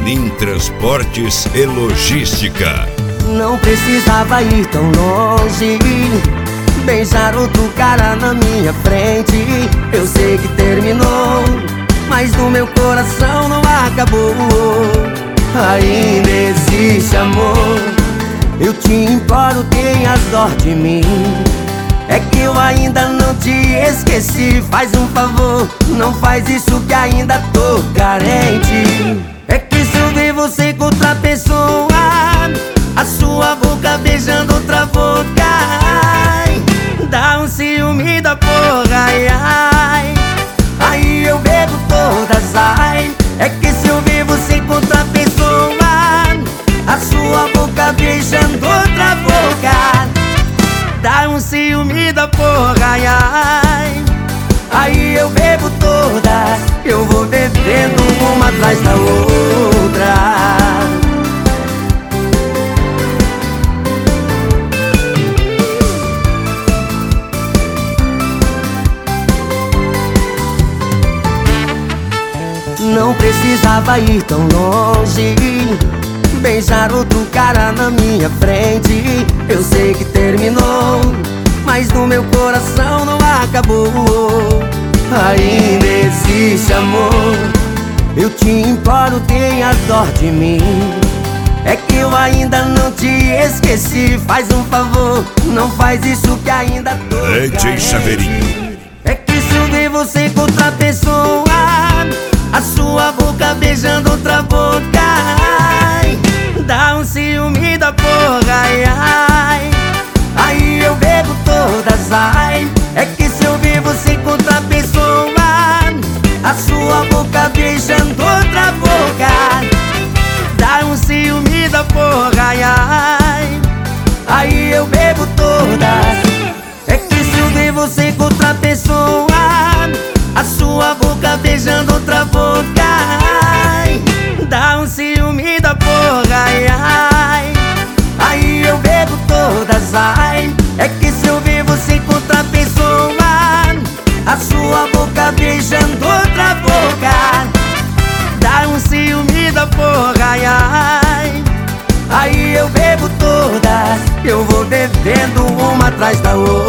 Zanin Transportes e Logística. Não precisava ir tão longe, beijar outro cara na minha frente. Eu sei que terminou, mas no meu coração não acabou. Ainda existe amor. Eu te imploro, tenhas dó de mim. É que eu ainda não te esqueci. Faz um favor, não faz isso que ainda tô carente. É que se eu ver você com outra pessoa, a sua boca beijando outra boca, ai, dá um ciúme da porra, ai, ai. Aí eu bebo todas, ai. É que se eu ver você com outra pessoa, a sua boca beijando outra boca, dá um ciúme da porra, ai, ai. Aí eu bebo todas, eu vou bebendo uma atrás da outra. Não precisava ir tão longe, beijar outro cara na minha frente. Eu sei que terminou, mas no meu coração não acabou. Ainda existe amor. Eu te imploro, tenhas dó de mim. É que eu ainda não te esqueci. Faz um favor, não faz isso que ainda tô DJ Chaveirinho. É que se eu ver você com outra pessoa, a sua boca beijando outra boca, ai, dá um ciúme da porra, ai, ai. Aí eu bebo todas, ai. É que se eu ver você com outra pessoa, a sua boca beijando outra boca, dá um ciúme da porra, ai, ai. Aí eu bebo todas. É que se eu ver você com outra pessoa, a sua boca beijando outra boca, ai, dá um ciúme da porra, ai, ai. Aí eu bebo todas, ai. É que se eu ver você com outra pessoa, a sua boca beijando outra boca, dá um ciúme da porra, ai, ai. Aí eu bebo todas, eu vou bebendo uma atrás da outra.